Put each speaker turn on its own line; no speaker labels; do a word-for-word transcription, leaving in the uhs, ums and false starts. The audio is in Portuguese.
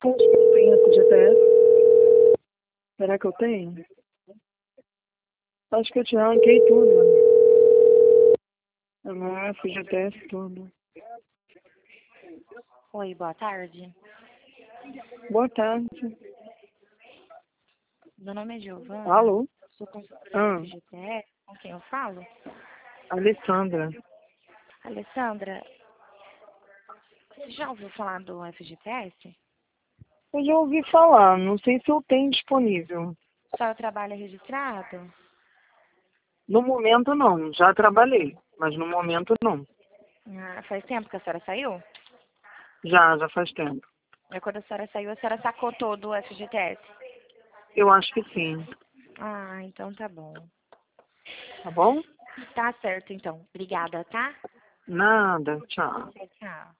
Acho que eu tenho essa G P S. Será que eu tenho? Acho que eu te arranquei tudo. Não, F G T S tudo.
Oi, boa tarde.
Boa tarde.
Meu nome é Giovana.
Alô?
Sou consultora
Ah,
do F G T S. Com quem eu falo?
Alessandra.
Alessandra, você já ouviu falar do F G T S?
Eu já ouvi falar, não sei se eu tenho disponível.
Só trabalho registrado?
No momento não, já trabalhei, mas no momento não.
Ah, faz tempo que a senhora saiu?
Já, já faz tempo.
É quando a senhora saiu, a senhora sacou todo o F G T S?
Eu acho que sim.
Ah, então tá bom.
Tá bom?
Tá certo, então. Obrigada, tá?
Nada, tchau.
Tchau.